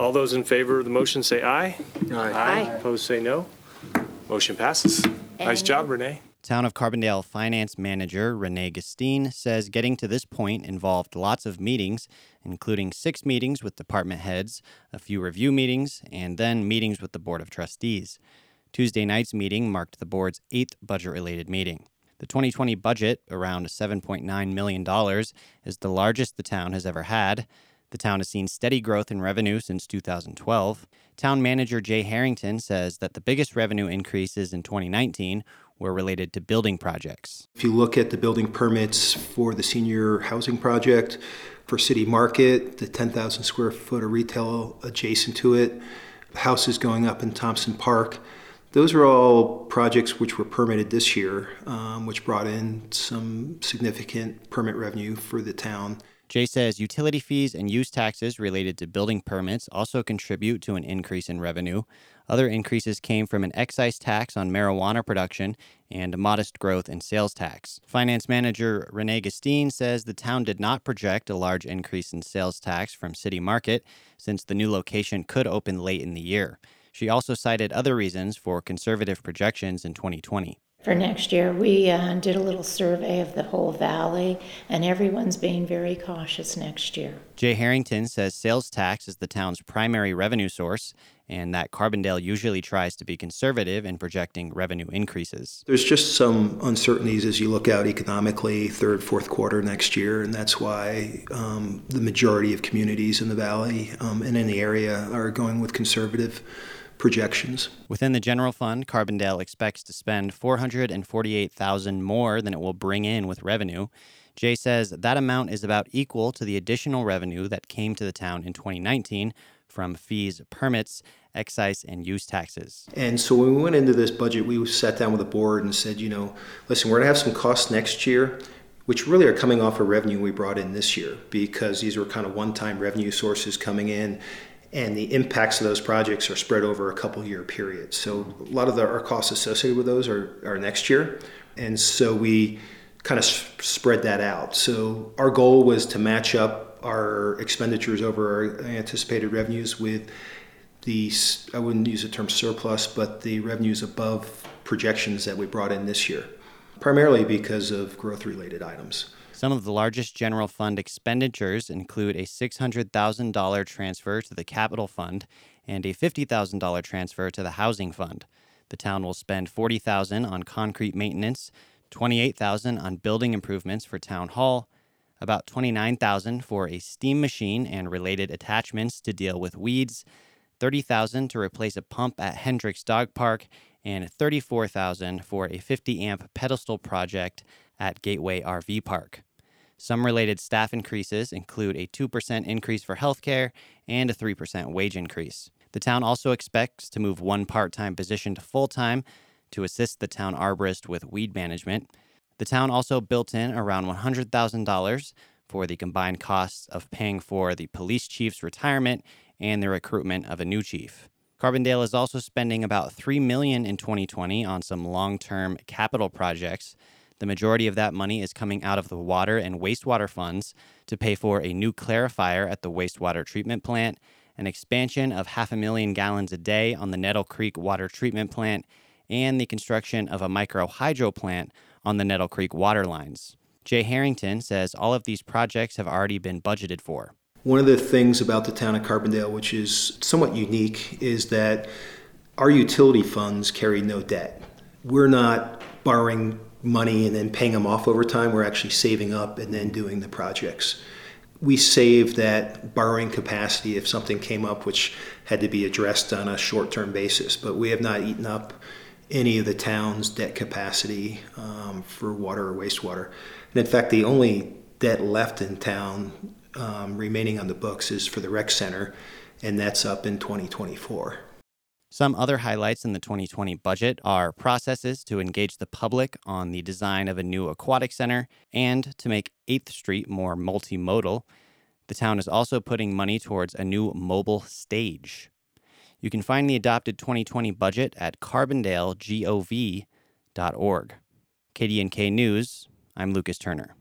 All those in favor of the motion say aye. Aye. Opposed say no. Motion passes. Nice job, Renee. Town of Carbondale Finance Manager Renee Gustine says getting to this point involved lots of meetings, including 6 meetings with department heads, a few review meetings, and then meetings with the Board of Trustees. Tuesday night's meeting marked the board's 8th budget-related meeting. The 2020 budget, around $7.9 million, is the largest the town has ever had. The town has seen steady growth in revenue since 2012. Town manager Jay Harrington says that the biggest revenue increases in 2019 were related to building projects. If you look at the building permits for the senior housing project, for City Market, the 10,000 square foot of retail adjacent to it, houses going up in Thompson Park, those are all projects which were permitted this year, which brought in some significant permit revenue for the town. Jay says utility fees and use taxes related to building permits also contribute to an increase in revenue. Other increases came from an excise tax on marijuana production and a modest growth in sales tax. Finance manager Renee Gustine says the town did not project a large increase in sales tax from City Market since the new location could open late in the year. She also cited other reasons for conservative projections in 2020. For next year, we did a little survey of the whole valley, and everyone's being very cautious next year. Jay Harrington says sales tax is the town's primary revenue source, and that Carbondale usually tries to be conservative in projecting revenue increases. There's just some uncertainties as you look out economically, third, fourth quarter next year, and that's why the majority of communities in the valley and in the area are going with conservative projections. Within the general fund, Carbondale expects to spend $448,000 more than it will bring in with revenue. Jay says that amount is about equal to the additional revenue that came to the town in 2019 from fees, permits, excise, and use taxes. And so when we went into this budget, we sat down with the board and said, listen, we're going to have some costs next year, which really are coming off of revenue we brought in this year, because these were kind of one-time revenue sources coming in. And the impacts of those projects are spread over a couple-year period. So a lot of our costs associated with those are next year. And so we kind of spread that out. So our goal was to match up our expenditures over our anticipated revenues with the, I wouldn't use the term surplus, but the revenues above projections that we brought in this year, primarily because of growth-related items. Some of the largest general fund expenditures include a $600,000 transfer to the capital fund and a $50,000 transfer to the housing fund. The town will spend $40,000 on concrete maintenance, $28,000 on building improvements for town hall, about $29,000 for a steam machine and related attachments to deal with weeds, $30,000 to replace a pump at Hendricks Dog Park, and $34,000 for a 50-amp pedestal project at Gateway RV Park. Some related staff increases include a 2% increase for healthcare and a 3% wage increase. The town also expects to move one part-time position to full-time to assist the town arborist with weed management. The town also built in around $100,000 for the combined costs of paying for the police chief's retirement and the recruitment of a new chief. Carbondale is also spending about $3 million in 2020 on some long-term capital projects. The majority of that money is coming out of the water and wastewater funds to pay for a new clarifier at the wastewater treatment plant, an expansion of 500,000 gallons a day on the Nettle Creek water treatment plant, and the construction of a micro-hydro plant on the Nettle Creek water lines. Jay Harrington says all of these projects have already been budgeted for. One of the things about the town of Carbondale, which is somewhat unique, is that our utility funds carry no debt. We're not borrowing money and then paying them off over time. We're actually saving up and then doing the projects. We save that borrowing capacity if something came up which had to be addressed on a short-term basis, but we have not eaten up any of the town's debt capacity for water or wastewater. And in fact, the only debt left in town remaining on the books is for the rec center, and that's up in 2024. Some other highlights in the 2020 budget are processes to engage the public on the design of a new aquatic center and to make 8th Street more multimodal. The town is also putting money towards a new mobile stage. You can find the adopted 2020 budget at carbondalegov.org. KDNK News, I'm Lucas Turner.